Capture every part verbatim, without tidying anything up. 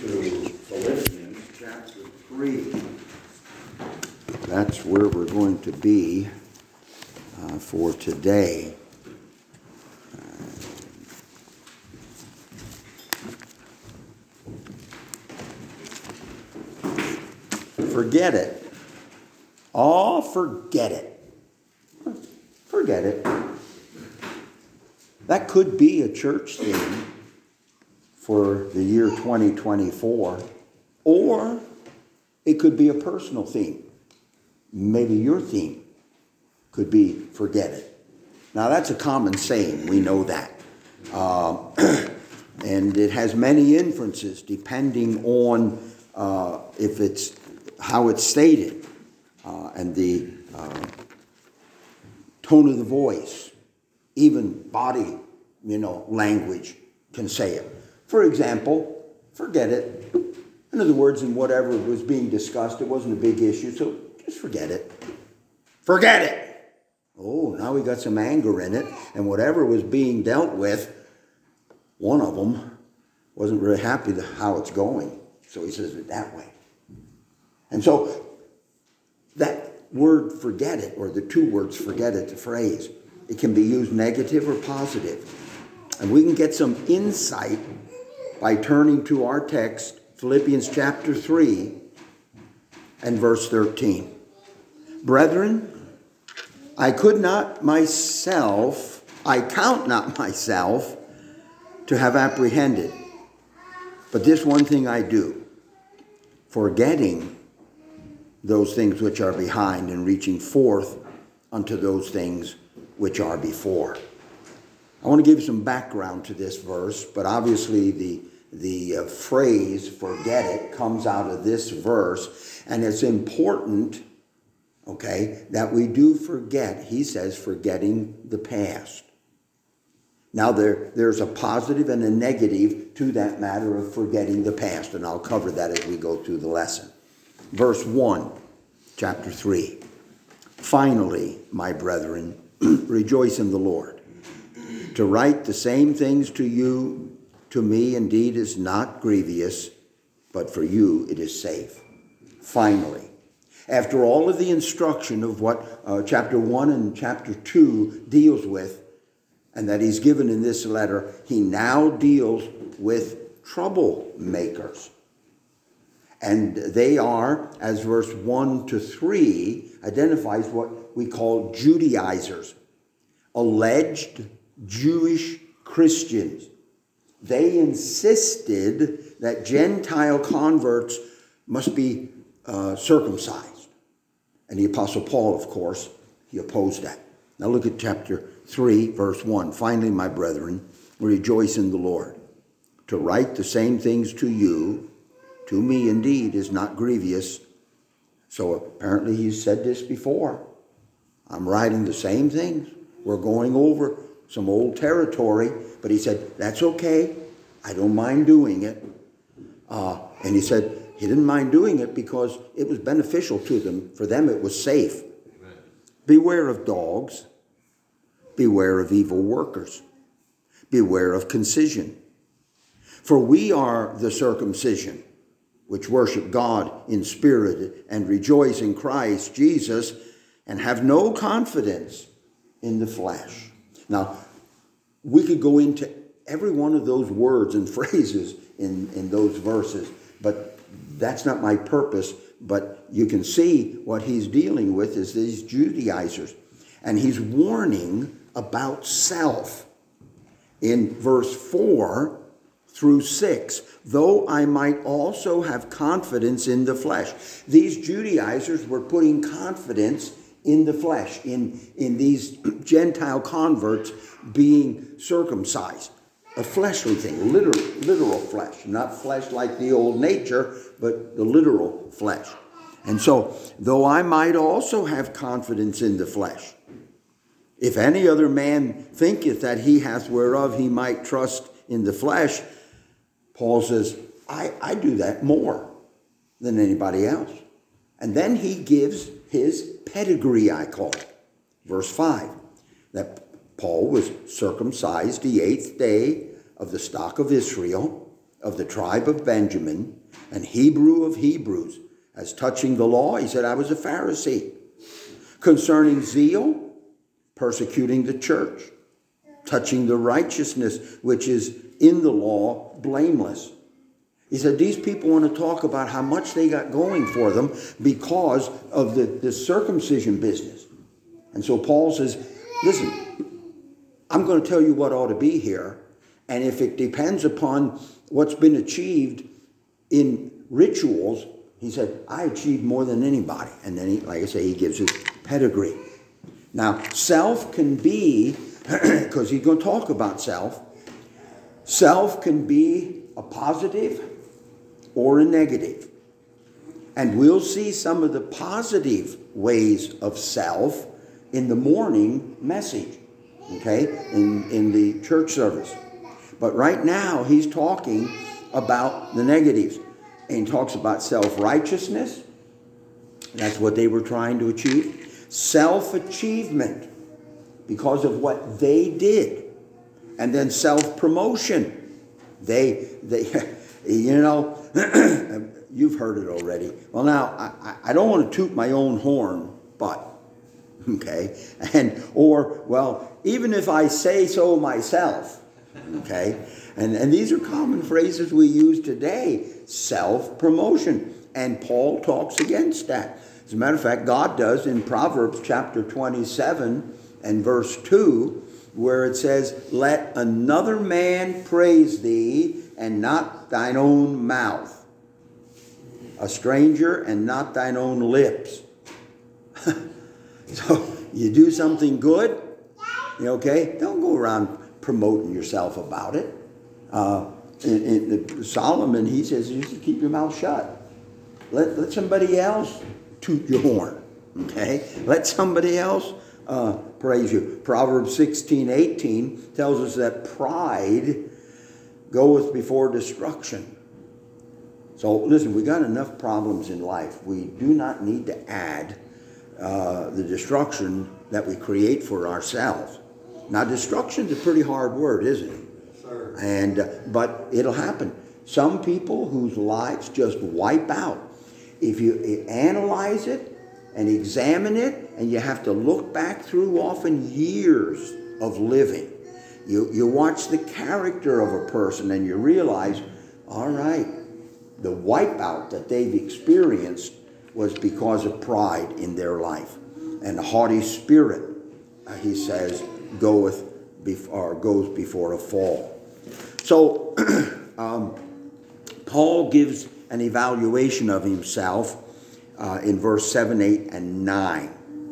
to Philippians chapter three. That's where we're going to be uh, for today. Forget it. Oh, forget it. Forget it. That could be a church theme for the year twenty twenty-four, or it could be a personal theme. Maybe your theme could be forget it. Now, that's a common saying. We know that. Uh, and it has many inferences depending on uh, if it's how it's stated uh, and the uh, tone of the voice. Even body, you know, language can say it. For example, forget it. In other words, in whatever was being discussed, it wasn't a big issue, so just forget it. Forget it! Oh, now we got some anger in it, and whatever was being dealt with, one of them wasn't really happy with how it's going, so he says it that way. And so that word forget it, or the two words forget it, the phrase, it can be used negative or positive. And we can get some insight by turning to our text, Philippians chapter three and verse thirteen. Brethren, I could not myself, I count not myself to have apprehended. But this one thing I do, forgetting those things which are behind and reaching forth unto those things which are before. I want to give you some background to this verse, but obviously the, the uh, phrase forget it comes out of this verse, and it's important, okay, that we do forget. He says forgetting the past. Now there, there's a positive and a negative to that matter of forgetting the past, and I'll cover that as we go through the lesson. Verse one, chapter three. Finally, my brethren, rejoice in the Lord. To write the same things to you, to me indeed is not grievous, but for you it is safe. Finally, after all of the instruction of what uh, chapter one and chapter two deals with, and that he's given in this letter, he now deals with troublemakers. And they are, as verse one to three identifies, what we call Judaizers, alleged Jewish Christians. They insisted that Gentile converts must be uh, circumcised. And the Apostle Paul, of course, he opposed that. Now look at chapter three, verse one. Finally, my brethren, rejoice in the Lord. To write the same things to you, to me indeed, is not grievous. So apparently he's said this before. I'm writing the same things. We're going over some old territory, but he said, that's okay. I don't mind doing it. Uh, and he said he didn't mind doing it because it was beneficial to them. For them, it was safe. Amen. Beware of dogs. Beware of evil workers. Beware of concision. For we are the circumcision, which worship God in spirit and rejoice in Christ Jesus and have no confidence in the flesh. Now, we could go into every one of those words and phrases in, in those verses, but that's not my purpose. But you can see what he's dealing with is these Judaizers. And he's warning about self. In verse four through six, though I might also have confidence in the flesh. These Judaizers were putting confidence in the flesh, in, in these Gentile converts being circumcised. A fleshly thing, literal, literal flesh. Not flesh like the old nature, but the literal flesh. And so, though I might also have confidence in the flesh, if any other man thinketh that he hath whereof he might trust in the flesh, Paul says, I, I do that more than anybody else. And then he gives his pedigree, I call it. Verse five, that Paul was circumcised the eighth day of the stock of Israel, of the tribe of Benjamin, and Hebrew of Hebrews. As touching the law, he said, I was a Pharisee. Concerning zeal, persecuting the church. Touching the righteousness which is in the law, blameless. He said, these people want to talk about how much they got going for them because of the, the circumcision business. And so Paul says, listen, I'm going to tell you what ought to be here. And if it depends upon what's been achieved in rituals, he said, I achieved more than anybody. And then, he, like I say, he gives his pedigree. Now, self can be, because he's going to talk about self, self can be a positive or a negative. And we'll see some of the positive ways of self in the morning message, okay, in, in the church service. But right now, he's talking about the negatives. And he talks about self-righteousness. That's what they were trying to achieve. Self-achievement because of what they did. And then self-promotion. They, they, you know, you've heard it already. Well, now, I, I don't want to toot my own horn, but, okay, and, or, well, even if I say so myself, okay, and, and these are common phrases we use today, self-promotion, and Paul talks against that. As a matter of fact, God does in Proverbs chapter twenty-seven and verse two, where it says, let another man praise thee, and not thine own mouth, a stranger, and not thine own lips. So you do something good, okay, don't go around promoting yourself about it. Uh, in, in the, Solomon, he says, you should keep your mouth shut. Let, let somebody else toot your horn, okay? Let somebody else uh, praise you. Proverbs sixteen eighteen tells us that pride goeth before destruction. So listen, we got enough problems in life. We do not need to add uh, the destruction that we create for ourselves. Now, destruction's a pretty hard word, isn't it? Sure. And uh, but it'll happen. Some people whose lives just wipe out. If you analyze it and examine it, and you have to look back through often years of living, you you watch the character of a person, and you realize, all right, the wipeout that they've experienced was because of pride in their life, and a haughty spirit, uh, he says, goeth before goes before a fall. So um, Paul gives an evaluation of himself uh, in verse seven, eight, and nine.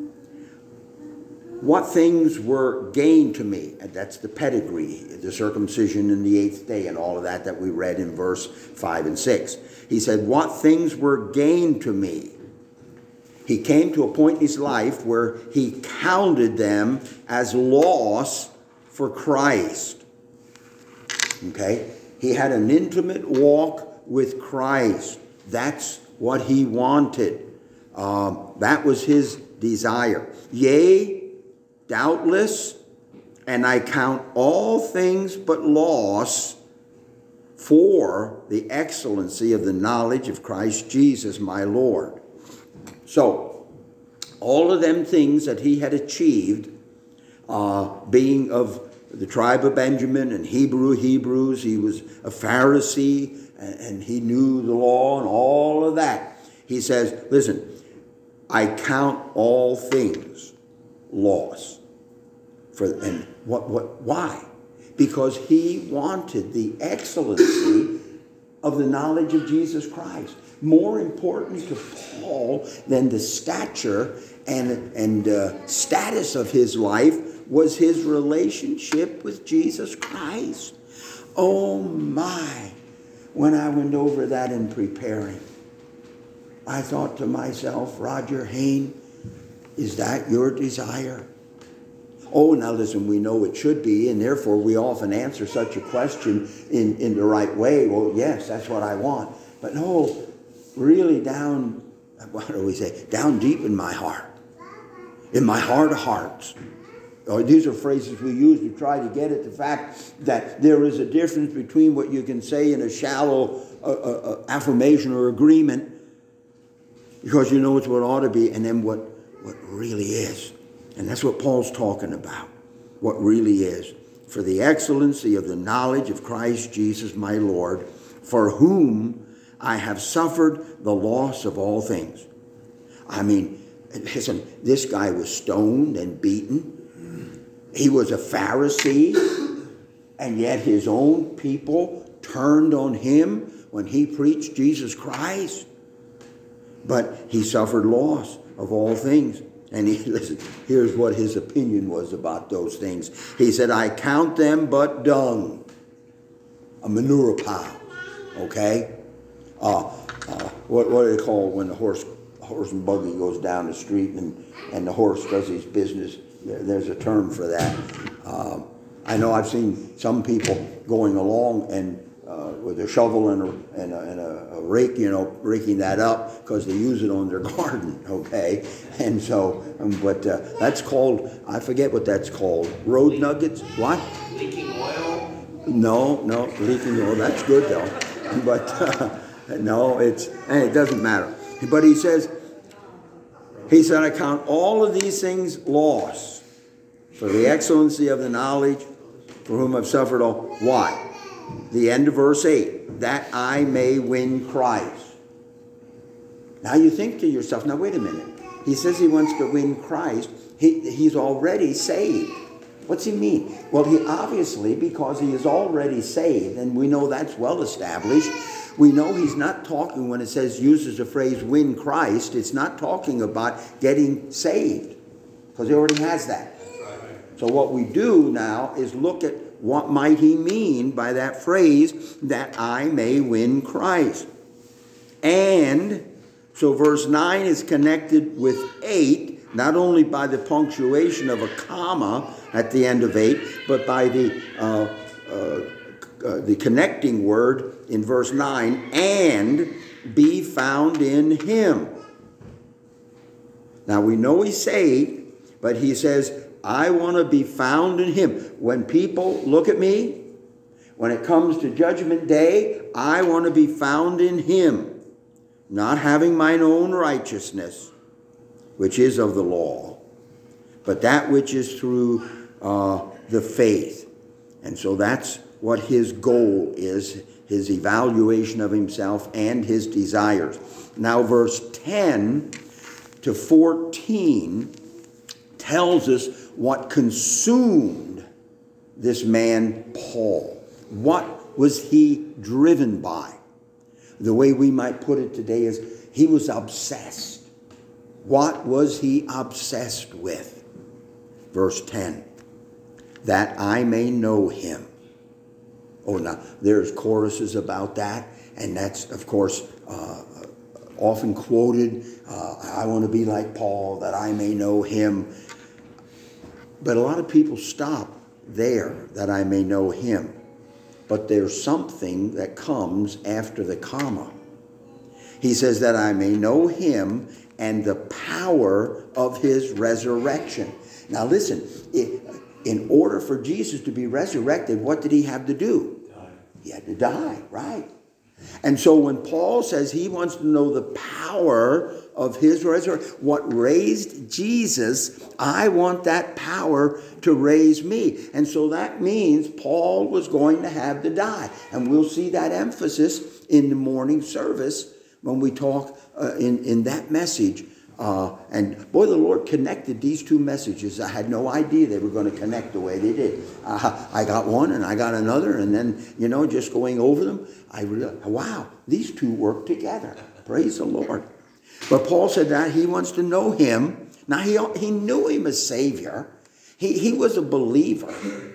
What things were gained to me? And that's the pedigree, the circumcision in the eighth day, and all of that that we read in verse five and six. He said, what things were gained to me? He came to a point in his life where he counted them as loss for Christ. Okay? He had an intimate walk with Christ. That's what he wanted. Um, that was his desire. Yea, doubtless, and I count all things but loss for the excellency of the knowledge of Christ Jesus my Lord. So, all of them things that he had achieved, uh, being of the tribe of Benjamin and Hebrew Hebrews, he was a Pharisee, and, and he knew the law and all of that. He says, listen, I count all things loss. For, and what, what, why? Because he wanted the excellency of the knowledge of Jesus Christ. More important to Paul than the stature and, and uh, status of his life was his relationship with Jesus Christ. Oh my, when I went over that in preparing, I thought to myself, Roger Hayne, is that your desire? Oh, now listen, we know it should be, and therefore we often answer such a question in, in the right way. Well, yes, that's what I want. But no, really down, what do we say? Down deep in my heart. In my heart of hearts. Or these are phrases we use to try to get at the fact that there is a difference between what you can say in a shallow uh, uh, affirmation or agreement, because you know it's what ought to be, and then what, what really is. And that's what Paul's talking about, what really is. For the excellency of the knowledge of Christ Jesus my Lord, for whom I have suffered the loss of all things. I mean, listen, this guy was stoned and beaten. He was a Pharisee, and yet his own people turned on him when he preached Jesus Christ. But he suffered loss of all things. And he, listen, here's what his opinion was about those things. He said, I count them but dung, a manure pile, okay? Uh, uh, what, what do they call when the horse, horse and buggy goes down the street and, and the horse does his business? There, there's a term for that. Um, I know I've seen some people going along and uh, with a shovel and a, and, a, and a, a rake, you know, raking that up because they use it on their garden, okay? And so, um, but uh, that's called, I forget what that's called. Road Leak, nuggets? What? Leaking oil? No, no, leaking oil. That's good though. But uh, no, it's, and it doesn't matter. But he says, he said, I count all of these things loss for the excellency of the knowledge for whom I've suffered all. Why? The end of verse eight, that I may win Christ. Now you think to yourself, now wait a minute. He says he wants to win Christ. He, he's already saved. What's he mean? Well, he obviously, because he is already saved, and we know that's well established, we know he's not talking, when it says, uses the phrase win Christ, it's not talking about getting saved, because he already has that. So what we do now is look at what might he mean by that phrase, that I may win Christ. And so verse nine is connected with eight, not only by the punctuation of a comma at the end of eight, but by the uh, uh, uh, the connecting word in verse nine, and be found in him. Now we know he's saved, but he says, I want to be found in him. When people look at me, when it comes to judgment day, I want to be found in him, not having mine own righteousness, which is of the law, but that which is through uh, the faith. And so that's what his goal is, his evaluation of himself and his desires. Now verse ten to fourteen tells us what consumed this man Paul. What was he driven by? The way we might put it today is he was obsessed. What was he obsessed with? Verse ten, that I may know him. Oh, now, there's choruses about that, and that's, of course, uh, often quoted. Uh, I want to be like Paul, that I may know him. But a lot of people stop there, that I may know him. But there's something that comes after the comma. He says that I may know him and the power of his resurrection. Now listen, in order for Jesus to be resurrected, what did he have to do? Die. He had to die, right? And so when Paul says he wants to know the power of his resurrection, what raised Jesus, I want that power to raise me. And so that means Paul was going to have to die. And we'll see that emphasis in the morning service when we talk uh, in, in that message. Uh, and boy, the Lord connected these two messages. I had no idea they were going to connect the way they did. Uh, I got one and I got another, and then, you know, just going over them, I realized, wow, these two work together. Praise the Lord. But Paul said that he wants to know him. Now, he, he knew him as Savior. He, he was a believer.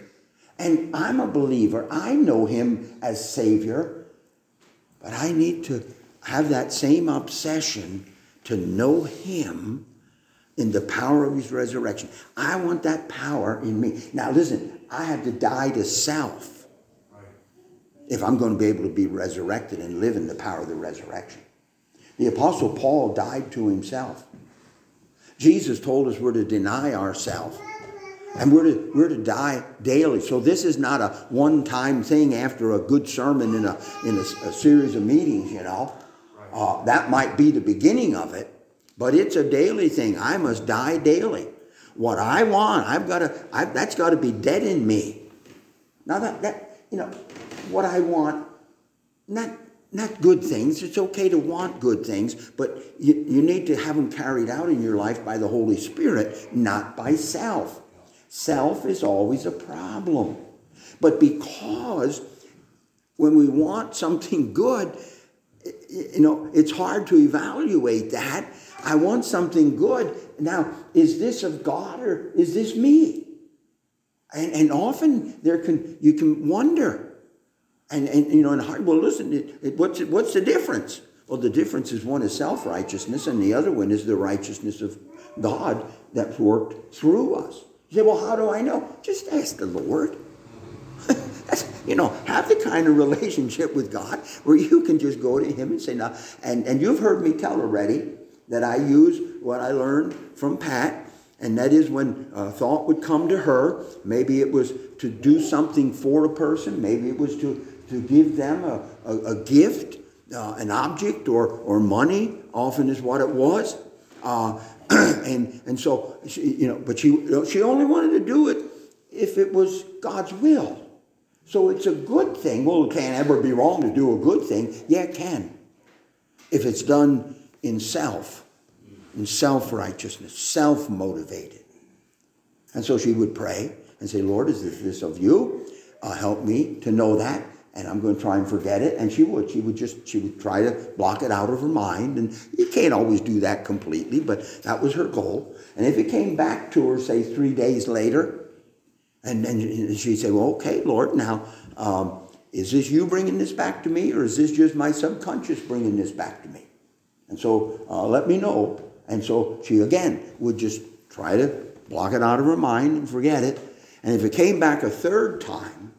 And I'm a believer. I know him as Savior. But I need to have that same obsession to know him in the power of his resurrection. I want that power in me. Now listen, I have to die to self if I'm going to be able to be resurrected and live in the power of the resurrection. The Apostle Paul died to himself. Jesus told us we're to deny ourselves. And we're to, we're to die daily. So this is not a one-time thing after a good sermon in a, in a, a series of meetings, you know. Uh, that might be the beginning of it, but it's a daily thing. I must die daily. What I want, I've got to, I've, that's got to be dead in me. Now that, that, you know, what I want, not, not good things. It's okay to want good things, but you, you need to have them carried out in your life by the Holy Spirit, not by self. Self is always a problem. But because when we want something good, you know, it's hard to evaluate that. I want something good. Now, is this of God or is this me? And, and often there can you can wonder. And, and you know, in heart, well, listen, it, it, what's, what's the difference? Well, the difference is one is self-righteousness and the other one is the righteousness of God that's worked through us. You say, well, how do I know? Just ask the Lord. That's, you know, have the kind of relationship with God where you can just go to him and say, no. And, and you've heard me tell already that I use what I learned from Pat, and that is when a thought would come to her, maybe it was to do something for a person, maybe it was to, to give them a, a, a gift, uh, an object, or, or money, often is what it was. Uh, and and so, she, you know, but she, she only wanted to do it if it was God's will. So it's a good thing. Well, it can't ever be wrong to do a good thing. Yeah, it can. If it's done in self, in self-righteousness, self-motivated. And so she would pray and say, Lord, is this, this of you? Uh, help me to know that. And I'm going to try and forget it. And she would. She would just, she would try to block it out of her mind. And you can't always do that completely, but that was her goal. And if it came back to her, say, three days later, and then she'd say, well, okay, Lord, now, um, is this you bringing this back to me, or is this just my subconscious bringing this back to me? And so uh, let me know. And so she, again, would just try to block it out of her mind and forget it. And if it came back a third time,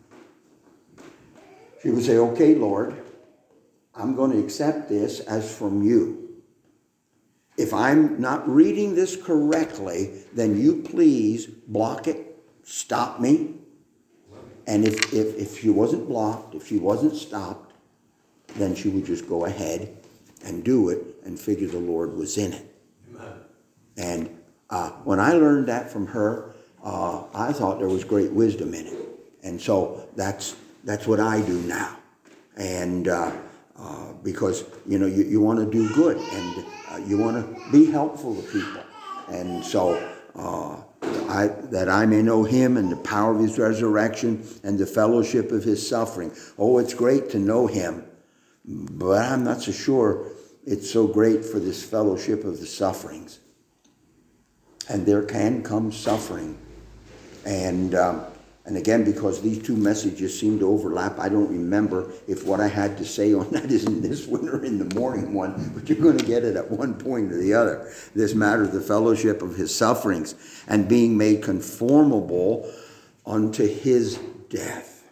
she would say, okay, Lord, I'm going to accept this as from you. If I'm not reading this correctly, then you please block it, stop me. And if, if, if she wasn't blocked, if she wasn't stopped, then she would just go ahead and do it and figure the Lord was in it. Amen. And uh, when I learned that from her, uh, I thought there was great wisdom in it. And so that's that's what I do now. And uh, uh, because, you know, you, you want to do good and uh, you want to be helpful to people. And so uh, I, that I may know him and the power of his resurrection and the fellowship of his suffering. Oh, it's great to know him, but I'm not so sure it's so great for this fellowship of the sufferings. And there can come suffering. And um, and again, because these two messages seem to overlap, I don't remember if what I had to say on that is in this one or in the morning one, but you're going to get it at one point or the other. This matter of the fellowship of his sufferings and being made conformable unto his death.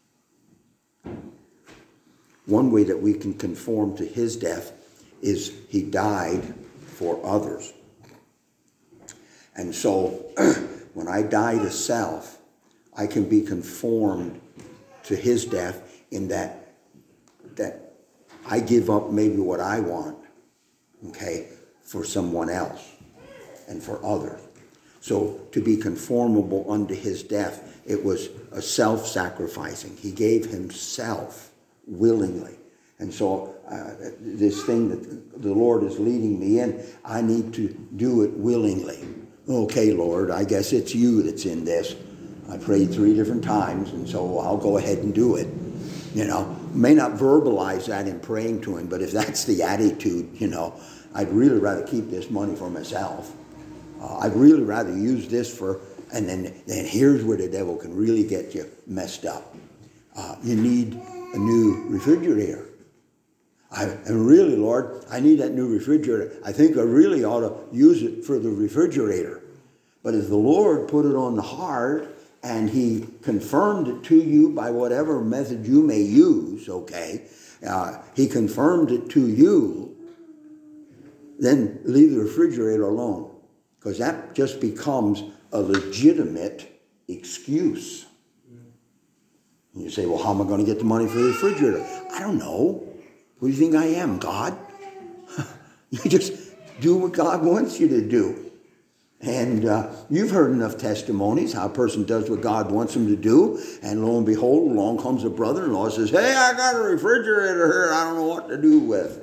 One way that we can conform to his death is he died for others. And so when I die to self, I can be conformed to his death in that, that I give up maybe what I want, okay, for someone else and for others. So to be conformable unto his death, it was a self-sacrificing. He gave himself willingly. And so uh, this thing that the Lord is leading me in, I need to do it willingly. Okay, Lord, I guess it's you that's in this. I prayed three different times, and so I'll go ahead and do it. You know, may not verbalize that in praying to him, but if that's the attitude, you know, I'd really rather keep this money for myself. Uh, I'd really rather use this for, and then, then here's where the devil can really get you messed up. Uh, you need a new refrigerator. I, and really, Lord, I need that new refrigerator. I think I really ought to use it for the refrigerator. But if the Lord put it on the heart and he confirmed it to you by whatever method you may use, okay, uh, he confirmed it to you, then leave the refrigerator alone. Because that just becomes a legitimate excuse. And you say, well, how am I going to get the money for the refrigerator? I don't know. Who do you think I am, God? You just do what God wants you to do. And uh, you've heard enough testimonies how a person does what God wants them to do. And lo and behold, along comes a brother-in-law and says, hey, I got a refrigerator here I don't know what to do with.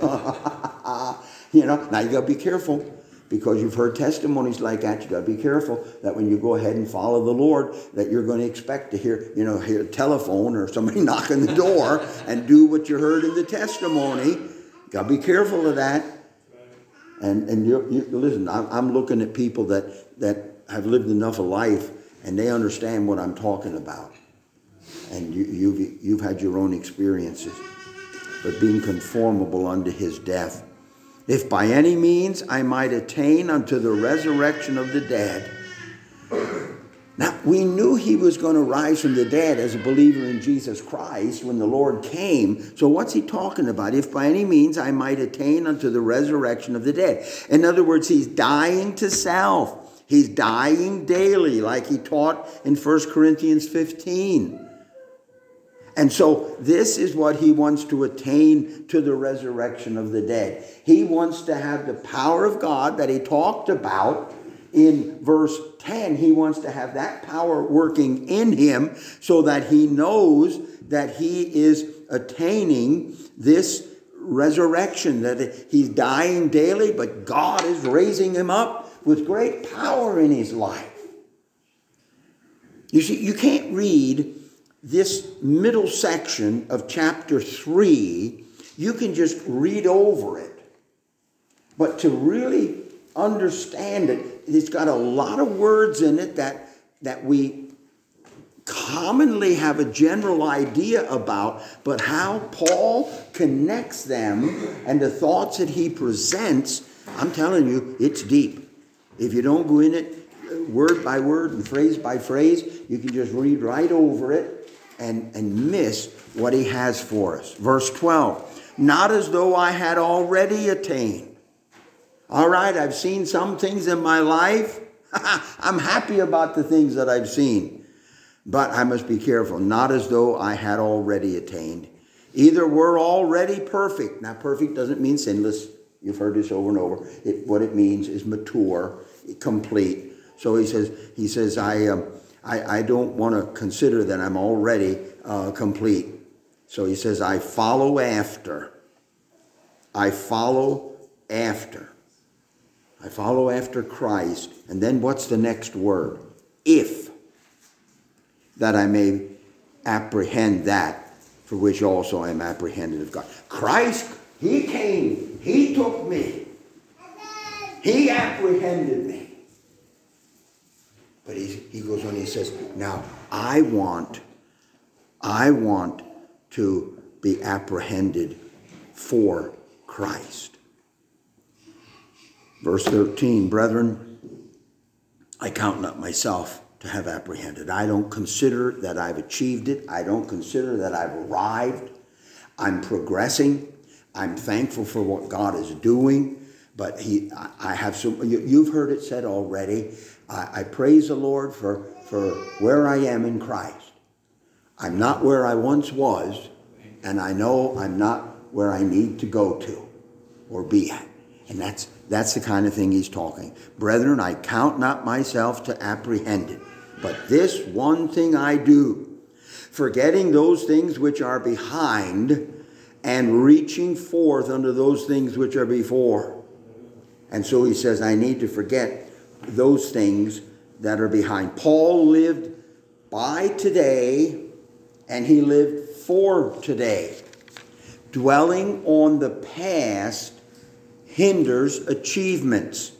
You know, now you got to be careful, because you've heard testimonies like that. You got to be careful that when you go ahead and follow the Lord, that you're going to expect to hear, you know, hear a telephone or somebody knock on the door and do what you heard in the testimony. Got to be careful of that. And and you, you listen, I'm, I'm looking at people that, that have lived enough of life, and they understand what I'm talking about. And you, you've you've had your own experiences, but being conformable unto his death. If by any means I might attain unto the resurrection of the dead. Now, we knew he was going to rise from the dead as a believer in Jesus Christ when the Lord came. So what's he talking about? If by any means I might attain unto the resurrection of the dead. In other words, he's dying to self. He's dying daily, like he taught in First Corinthians fifteen. And so this is what he wants to attain to the resurrection of the dead. He wants to have the power of God that he talked about in verse ten. He wants to have that power working in him so that he knows that he is attaining this resurrection, that he's dying daily, but God is raising him up with great power in his life. You see, you can't read this middle section of chapter three. You can just read over it. But to really understand it, it's got a lot of words in it that, that we commonly have a general idea about, but how Paul connects them and the thoughts that he presents, I'm telling you, it's deep. If you don't go in it word by word and phrase by phrase, you can just read right over it and, and miss what he has for us. Verse twelve, not as though I had already attained. All right, I've seen some things in my life. I'm happy about the things that I've seen. But I must be careful, not as though I had already attained. Either we're already perfect. Now, perfect doesn't mean sinless. You've heard this over and over. It, what it means is mature, complete. So he says, he says, I, um, I, I don't want to consider that I'm already uh, complete. So he says, I follow after. I follow after. I follow after Christ. And then what's the next word? If, that I may apprehend that for which also I am apprehended of God. Christ, he came. He took me. He apprehended me. But he, he goes on, he says, now I want, I want to be apprehended for Christ. Verse thirteen, brethren, I count not myself to have apprehended. I don't consider that I've achieved it. I don't consider that I've arrived. I'm progressing. I'm thankful for what God is doing. But he, I have some, you, you've heard it said already. I, I praise the Lord for, for where I am in Christ. I'm not where I once was, and I know I'm not where I need to go to or be at. And that's that's the kind of thing he's talking. Brethren, I count not myself to apprehend it, but this one thing I do, forgetting those things which are behind and reaching forth unto those things which are before. And so he says, I need to forget those things that are behind. Paul lived by today, and he lived for today. Dwelling on the past hinders achievements.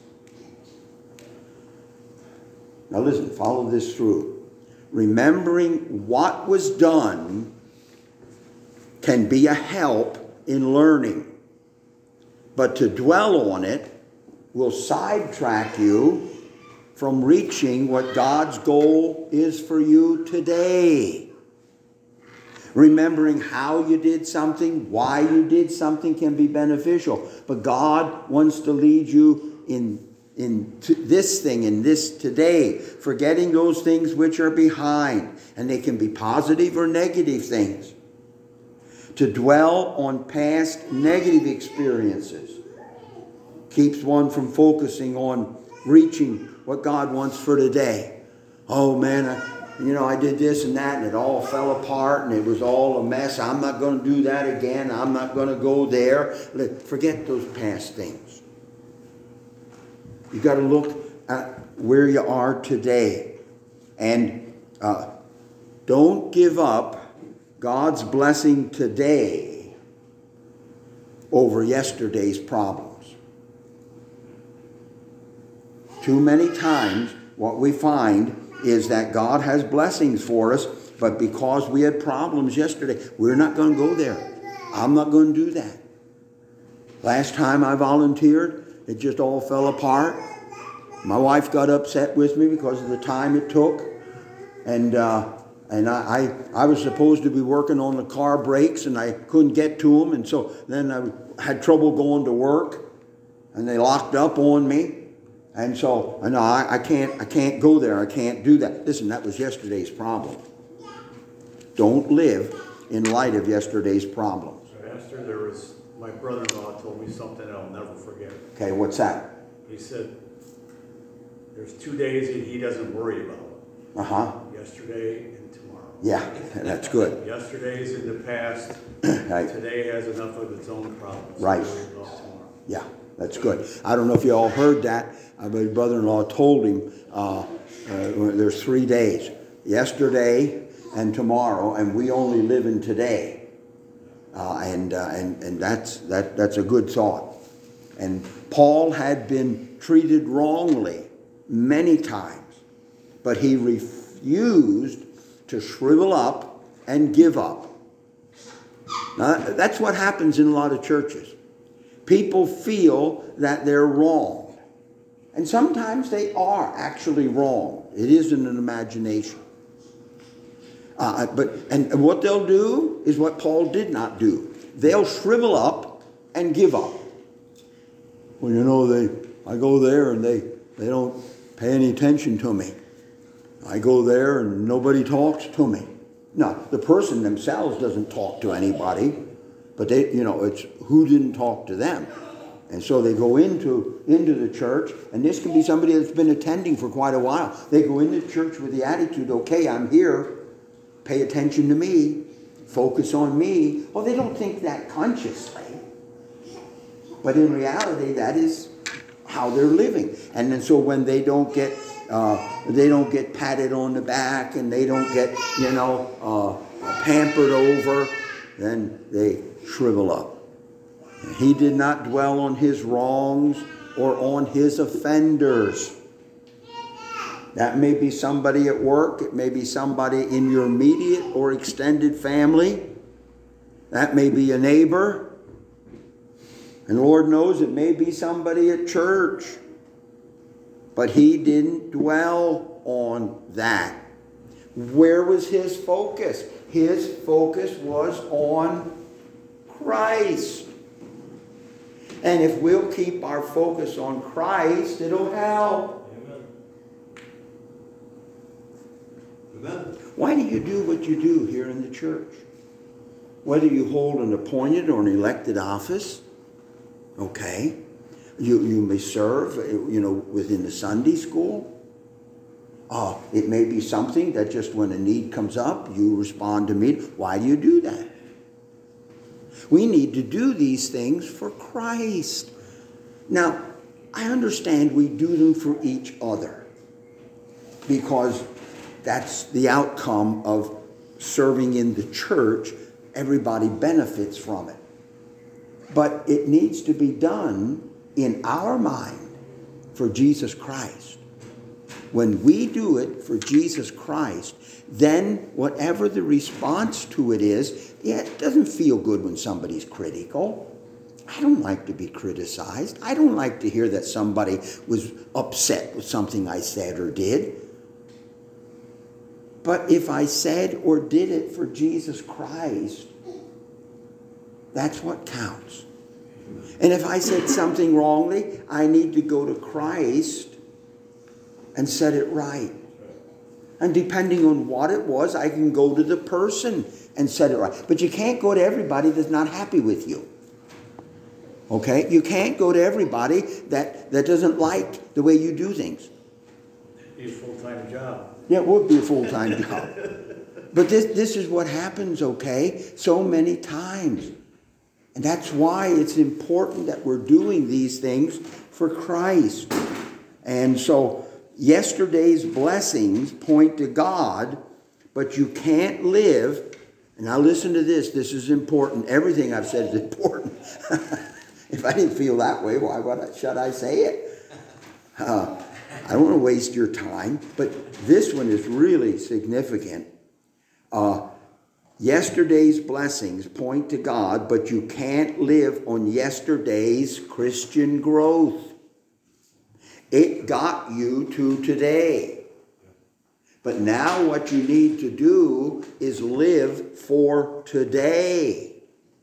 Now listen, follow this through. Remembering what was done can be a help in learning. But to dwell on it will sidetrack you from reaching what God's goal is for you today. Remembering how you did something, why you did something can be beneficial. But God wants to lead you in in t- this thing, in this today, forgetting those things which are behind. And they can be positive or negative things. To dwell on past negative experiences keeps one from focusing on reaching what God wants for today. Oh man, I, you know, I did this and that and it all fell apart and it was all a mess. I'm not going to do that again. I'm not going to go there. Forget those past things. You've got to look at where you are today. And uh, don't give up God's blessing today over yesterday's problems. Too many times what we find is that God has blessings for us, but because we had problems yesterday, we're not going to go there. I'm not going to do that. Last time I volunteered, it just all fell apart. My wife got upset with me because of the time it took. And uh, and I, I, I was supposed to be working on the car brakes, and I couldn't get to them. And so then I had trouble going to work, and they locked up on me. And so, no, I, I can't I can't go there. I can't do that. Listen, that was yesterday's problem. Don't live in light of yesterday's problems. Pastor, there was, my brother-in-law told me something I'll never forget. Okay, what's that? He said, there's two days that he doesn't worry about. Uh-huh. Yesterday and tomorrow. Yeah, that's good. Yesterday's in the past. Right. Today has enough of its own problems. Right. Worry about tomorrow. Yeah, that's good. I don't know if you all heard that. Uh, my brother-in-law told him uh, uh, there's three days. Yesterday and tomorrow, and we only live in today. Uh, and, uh, and and that's that that's a good thought. And Paul had been treated wrongly many times, but he refused to shrivel up and give up. Now, that's what happens in a lot of churches. People feel that they're wrong. And sometimes they are actually wrong. It isn't an imagination. Uh, but and what they'll do is what Paul did not do. They'll shrivel up and give up. Well, you know, they I go there and they, they don't pay any attention to me. I go there and nobody talks to me. No, the person themselves doesn't talk to anybody, but they, you know, it's who didn't talk to them. And so they go into, into the church, and this can be somebody that's been attending for quite a while. They go into church with the attitude, okay, I'm here, pay attention to me, focus on me. Well, they don't think that consciously. But in reality, that is how they're living. And then so when they don't get uh, they don't get patted on the back and they don't get, you know, uh, pampered over, then they shrivel up. And he did not dwell on his wrongs or on his offenders. That may be somebody at work. It may be somebody in your immediate or extended family. That may be a neighbor. And Lord knows it may be somebody at church. But he didn't dwell on that. Where was his focus? His focus was on Christ. And if we'll keep our focus on Christ, it'll help. Amen. Amen. Why do you do what you do here in the church? Whether you hold an appointed or an elected office, okay. You, you may serve, you know, within the Sunday school. Uh, it may be something that just when a need comes up, you respond to me. Why do you do that? We need to do these things for Christ. Now, I understand we do them for each other because that's the outcome of serving in the church. Everybody benefits from it. But it needs to be done in our mind for Jesus Christ. When we do it for Jesus Christ, then whatever the response to it is, yeah, it doesn't feel good when somebody's critical. I don't like to be criticized. I don't like to hear that somebody was upset with something I said or did. But if I said or did it for Jesus Christ, that's what counts. And if I said something wrongly, I need to go to Christ and set it right. And depending on what it was, I can go to the person and set it right. But you can't go to everybody that's not happy with you. Okay? You can't go to everybody that, that doesn't like the way you do things. Be a full-time job. Yeah, it would be a full-time job. But this, this is what happens, okay, so many times. And that's why it's important that we're doing these things for Christ. And so yesterday's blessings point to God, but you can't live. And now listen to this. This is important. Everything I've said is important. If I didn't feel that way, why would I, should I say it? Uh, I don't want to waste your time, but this one is really significant. Uh, yesterday's blessings point to God, but you can't live on yesterday's Christian growth. It got you to today. But now what you need to do is live for today.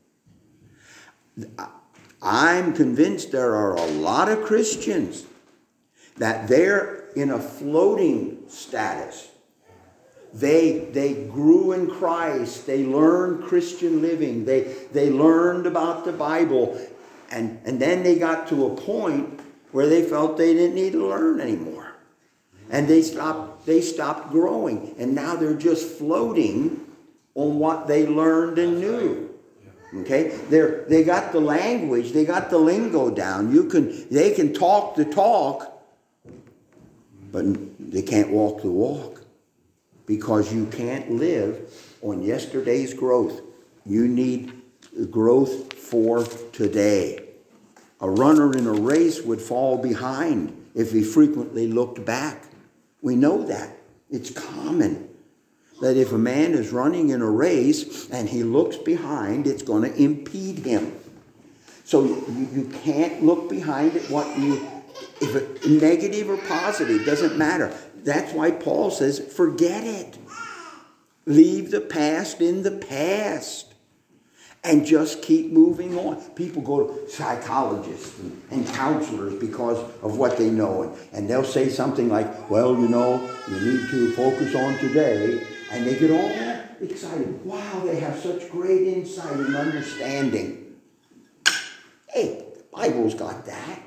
I'm convinced there are a lot of Christians that they're in a floating status. They, they grew in Christ. They learned Christian living. They, they learned about the Bible. And, and then they got to a point where they felt they didn't need to learn anymore. And they stopped, they stopped growing. And now they're just floating on what they learned and knew. Okay? They're, they got the language. They got the lingo down. You can, they can talk the talk, but they can't walk the walk. Because you can't live on yesterday's growth. You need growth for today. A runner in a race would fall behind if he frequently looked back. We know that. It's common that if a man is running in a race and he looks behind, it's going to impede him. So you, you can't look behind at what you, if it, negative or positive, doesn't matter. That's why Paul says, forget it. Leave the past in the past. And just keep moving on. People go to psychologists and, and counselors because of what they know. And, and they'll say something like, well, you know, you need to focus on today. And they get all excited. Wow, they have such great insight and understanding. Hey, the Bible's got that.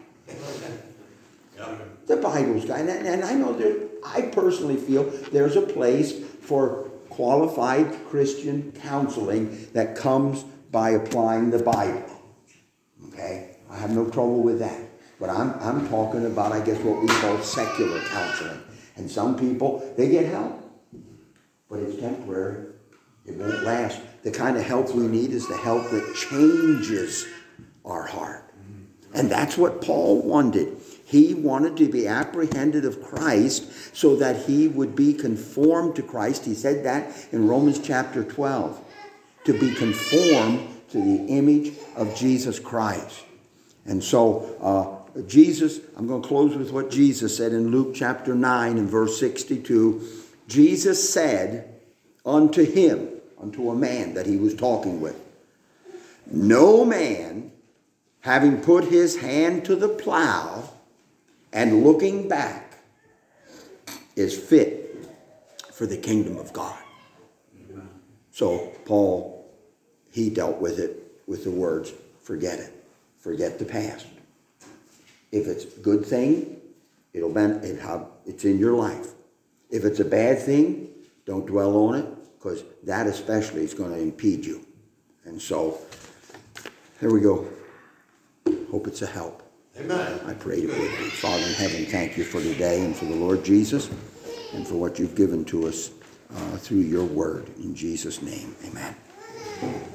The Bible's got, and, and I know there, I personally feel there's a place for qualified Christian counseling that comes by applying the Bible. Okay? I have no trouble with that. But I'm, I'm talking about, I guess, what we call secular counseling. And some people, they get help. But it's temporary. It won't last. The kind of help we need is the help that changes our heart. And that's what Paul wanted. He wanted to be apprehended of Christ so that he would be conformed to Christ. He said that in Romans chapter twelve. To be conformed to the image of Jesus Christ. And so uh, Jesus, I'm going to close with what Jesus said in Luke chapter nine and verse sixty-two. Jesus said unto him, unto a man that he was talking with, no man, having put his hand to the plow and looking back, is fit for the kingdom of God. So Paul, he dealt with it with the words, forget it. Forget the past. If it's a good thing, it'll be, it have, it's in your life. If it's a bad thing, don't dwell on it, because that especially is going to impede you. And so, here we go. Hope it's a help. Amen. I prayed it would be. Father in heaven, thank you for today and for the Lord Jesus and for what you've given to us uh, through your word. In Jesus' name, amen.